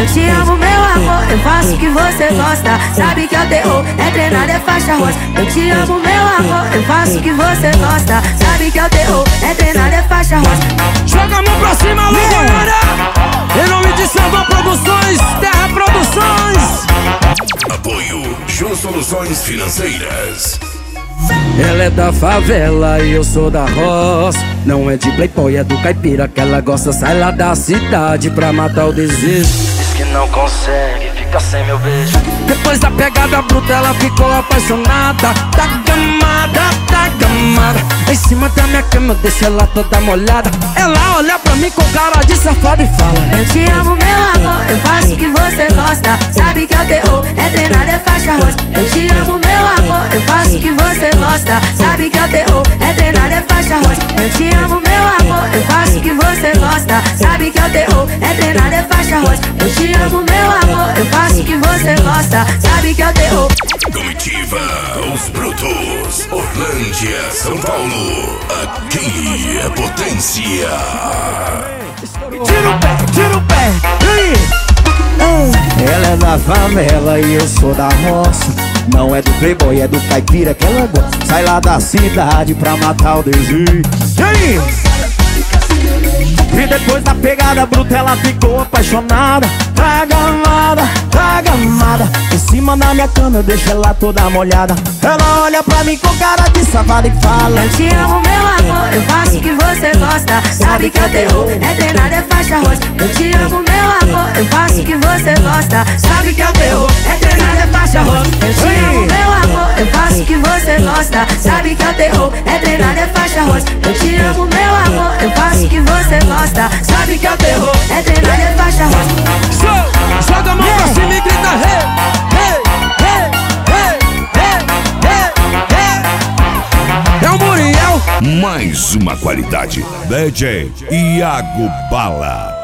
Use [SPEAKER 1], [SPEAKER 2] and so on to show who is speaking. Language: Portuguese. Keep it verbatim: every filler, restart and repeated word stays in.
[SPEAKER 1] Eu te amo, meu amor, eu faço o que você gosta. Sabe que é o terror, é treinado, é faixa rosa. Eu te amo, meu amor, eu faço o que você gosta. Sabe que é o terror, é treinado, é faixa rosa.
[SPEAKER 2] Joga a mão pra cima, alô, galera! Em nome de Salva Produções, Terra Produções.
[SPEAKER 3] Apoio Jô Soluções Financeiras.
[SPEAKER 2] Ela é da favela e eu sou da roça. Não é de playboy, é do caipira que ela gosta. Sai lá da cidade pra matar o desejo.
[SPEAKER 4] Diz que não consegue, fica sem meu beijo.
[SPEAKER 2] Depois da pegada bruta ela ficou apaixonada. Tá gamada, tá gamada. Em cima da minha cama eu deixo ela toda molhada. Ela olha pra mim com cara de safada e fala:
[SPEAKER 1] eu te amo, meu amor, eu faço o que você gosta. Sabe que é o terror, é treinado, é faixa rosa. Eu te amo, meu amor, eu faço o que você gosta. Sabe que é o terror, é treinado, é faixa rosa. Eu te amo, meu amor, eu faço o que você gosta. Sabe que é o terror, é treinado, é faixa rosa. Eu te amo, meu amor, eu faço o que você gosta. Sabe que é o terror.
[SPEAKER 3] Comitiva Os Brutos, Orlândia, São Paulo. Aqui é potência.
[SPEAKER 2] Tira o pé, tira o pé, e aí?
[SPEAKER 5] Ela é da favela e eu sou da roça. Não é do playboy, é do caipira que ela gosta. Sai lá da cidade pra matar o desejo.
[SPEAKER 2] E aí?
[SPEAKER 5] E depois da pegada bruta ela ficou apaixonada. Tá gamada, tá gamada. Em cima da minha cama eu deixo ela toda molhada. Ela olha pra mim com cara de safada e fala:
[SPEAKER 1] eu te amo, meu amor, eu faço o que você gosta. Sabe que é o terror, é treinado, é faixa rosa. Eu te amo, meu amor, eu faço o que você gosta. Sabe que é o terror, é treinado, é faixa rosa. Eu te amo, meu amor, eu faço o que você gosta. Sabe que é o terror, é treinado, é faixa rosa. Eu te amo, meu amor, eu faço o que você gosta. Sabe que é o terror, é treinado, é faixa rosa.
[SPEAKER 2] Joga a mão pra cima e grita: hey, hey, hey, hey, hey, hey, hey. É o Muriel.
[SPEAKER 3] Mais uma qualidade. D J Iago Bala.